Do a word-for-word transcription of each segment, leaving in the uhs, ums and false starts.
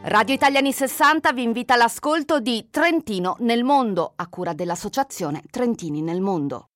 Radio Italiani sessanta vi invita all'ascolto di Trentino nel mondo, a cura dell'associazione Trentini nel mondo.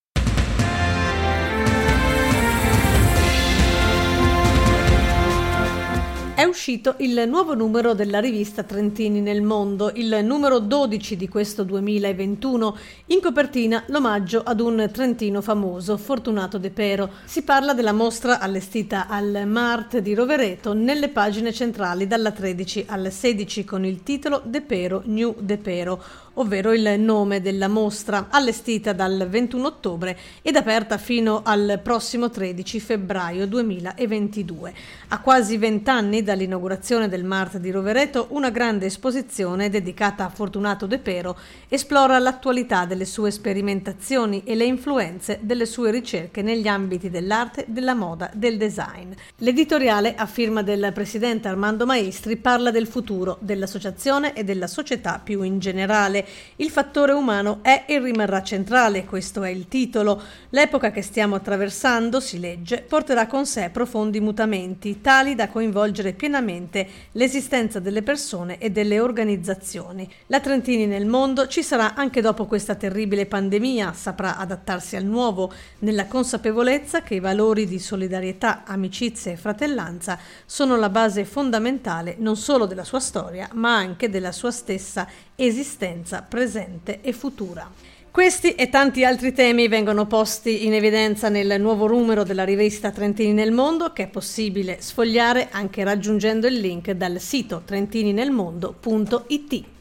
È uscito il nuovo numero della rivista Trentini nel mondo, il numero dodici di questo duemilaventuno. In copertina l'omaggio ad un trentino famoso, Fortunato De Pero. Si parla della mostra allestita al Mart di Rovereto nelle pagine centrali dalla tredici al sedici con il titolo De Pero New De Pero, ovvero il nome della mostra, allestita dal ventuno ottobre ed aperta fino al prossimo tredici febbraio duemilaventidue. A quasi vent'anni dall'inaugurazione del Mart di Rovereto, una grande esposizione dedicata a Fortunato De Pero esplora l'attualità delle sue sperimentazioni e le influenze delle sue ricerche negli ambiti dell'arte, della moda, del design. L'editoriale, a firma del presidente Armando Maestri, parla del futuro dell'associazione e della società più in generale. Il fattore umano è e rimarrà centrale, questo è il titolo. L'epoca che stiamo attraversando, si legge, porterà con sé profondi mutamenti, tali da coinvolgere pienamente l'esistenza delle persone e delle organizzazioni. La Trentini nel mondo ci sarà anche dopo questa terribile pandemia, saprà adattarsi al nuovo, nella consapevolezza che i valori di solidarietà, amicizia e fratellanza sono la base fondamentale non solo della sua storia, ma anche della sua stessa esistenza presente e futura. Questi e tanti altri temi vengono posti in evidenza nel nuovo numero della rivista Trentini nel mondo, che è possibile sfogliare anche raggiungendo il link dal sito trentininelmondo punto it.